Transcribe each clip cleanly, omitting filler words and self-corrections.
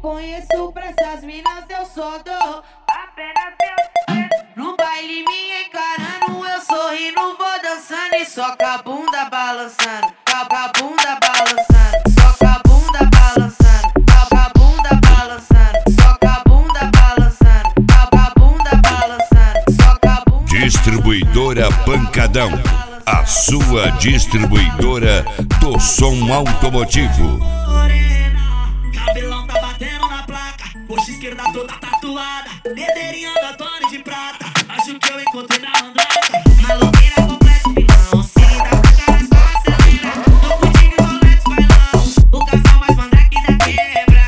reconheço pra essas minas, eu só dou apenas eu. No baile me encarando, eu sorrindo, vou dançando e só com a bunda balançando, com a bunda balançando, só com a bunda balançando, com a bunda balançando, só com a bunda balançando, com a bunda balançando, só com a bunda. Distribuidora Pancadão, a sua distribuidora do som automotivo. Cabelão tá batendo na placa, coxa esquerda toda tatuada, dedeirinho da Tony de prata. Acho que eu encontrei na mandraka. Maloqueira completa vilão, se dá com cara só acelera. Tô contigo e rolete bailão, o casal mais mandrake da quebra.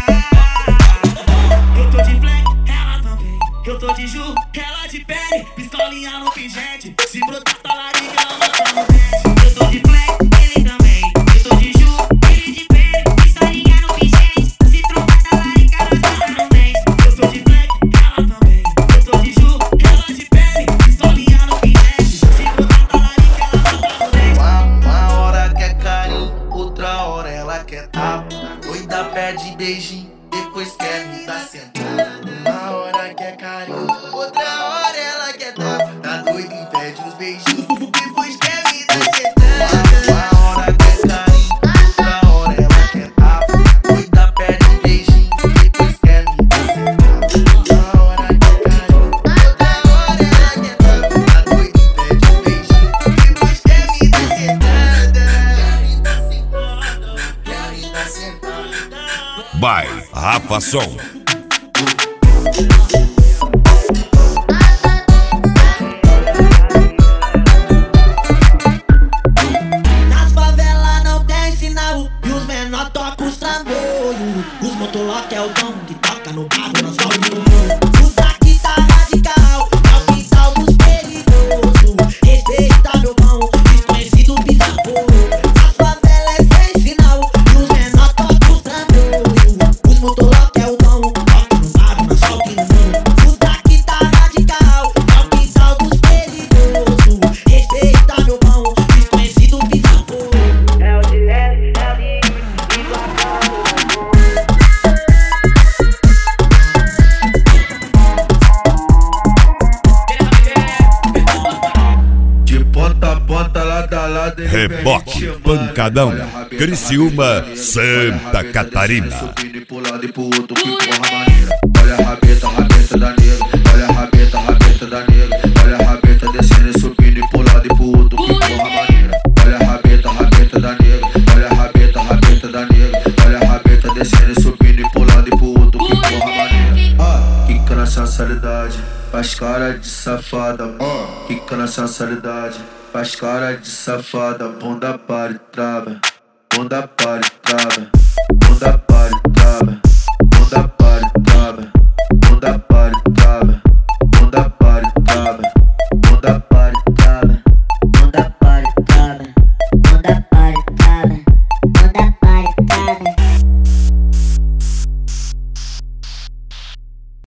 Eu tô de fleck, ela também. Eu tô de ju, ela de pele. Pistolinha no pingente, se brotar tá larica, ela mata no dente. Eu tô de fleck, ele também. Eu tô de ju, ele de pele. Pistolinha no pingente, se trocar tá larica, nós mata no dente. Eu tô de fleck, ela também. Eu tô de ju, ela de pele. Pistolinha no pingente, se brotar tá larica, ela mata no dente. Uma hora quer carinho, outra hora ela quer tapa. Doida pede beijinho, depois quer me dar sentado. Uma hora quer carinho, outra hora ela quer tapa. Tá doida e pede uns beijinhos, depois quer me dar sentado. Uma hora quer carinho, outra hora ela quer tapa. Doida pede beijinho, depois quer me dar sentado. Uma hora quer carinho, outra hora ela quer tapa. Tá doida e pede uns beijinhos, depois quer me dar sentada. Quer me dar sentada. By Rafa Som. Nas favelas não tem sinal e os menor tocam os trambolhos. Os motolock é o dom que toca no barro, nós vamos. Os daqui tá radical, é o quintal dos perigosos. Respeita meu pão, desconhecido bisavô. Nas favelas é sem sinal e os menor tocam os trambolhos. Os motolock é o dom, toca no barro, nós vamos. Os daqui tá radical, é o quintal dos perigosos. Respeita meu pão, desconhecido bisavô. É o direto, é o limite, De ponta a ponta, lado a lado, ele Reboque Pancadão, Criciúma, Santa Catarina. Subindo e pro lado e pro outro, que porra maneira. Olha a rabeta da nega. Olha a rabeta da nega. Olha a rabeta descendo e subindo e pro lado e pro outro, que porra maneira. Olha a rabeta da nega. Olha a rabeta da nega. Olha a rabeta descendo e subindo e pro lado e pro outro, que porra maneira. Quica na sensualidade, faz cara de safada. Quica na sensualidade, faz cara de safada. Bunda para e trava, bunda para e trava.